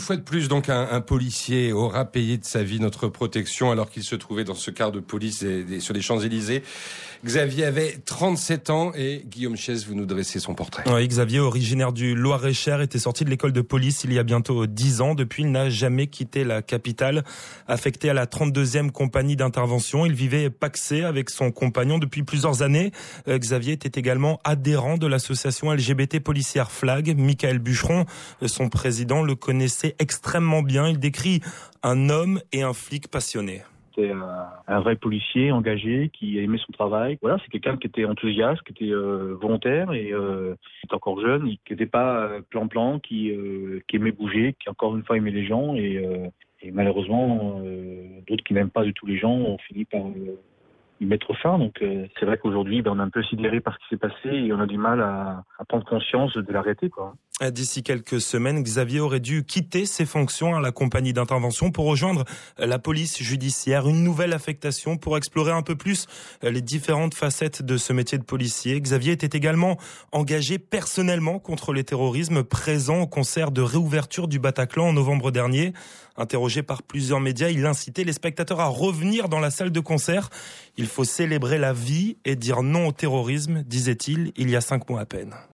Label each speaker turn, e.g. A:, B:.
A: fois de plus, donc, un policier aura payé de sa vie notre protection alors qu'il se trouvait dans ce quart de police sur les Champs-Élysées. Xavier avait 37 ans et Guillaume Chaise, vous nous dressez son portrait.
B: Oui, Xavier, originaire du Loir-et-Cher, était sorti de l'école de police il y a bientôt 10 ans. Depuis, il n'a jamais quitté la capitale. Affecté à la 32e compagnie d'intervention, il vivait pacsé avec son compagnon depuis plusieurs années. Xavier était également adhérent de l'association LGBT policière Flag. Michael Bûcheron, son président, le connaissait extrêmement bien. Il décrit un homme et un flic passionnés.
C: C'était un vrai policier engagé qui aimait son travail. Voilà, c'est quelqu'un qui était enthousiaste, qui était volontaire et qui était encore jeune, qui n'était pas plan-plan, qui aimait bouger, qui encore une fois aimait les gens et malheureusement d'autres qui n'aiment pas du tout les gens ont fini par y mettre fin. Donc c'est vrai qu'aujourd'hui on est un peu sidéré par ce qui s'est passé et on a du mal à prendre conscience de l'arrêter, quoi.
B: D'ici quelques semaines, Xavier aurait dû quitter ses fonctions à la compagnie d'intervention pour rejoindre la police judiciaire. Une nouvelle affectation pour explorer un peu plus les différentes facettes de ce métier de policier. Xavier était également engagé personnellement contre le terrorisme, présent au concert de réouverture du Bataclan en novembre dernier. Interrogé par plusieurs médias, il incitait les spectateurs à revenir dans la salle de concert. Il faut célébrer la vie et dire non au terrorisme, disait-il, il y a 5 mois à peine.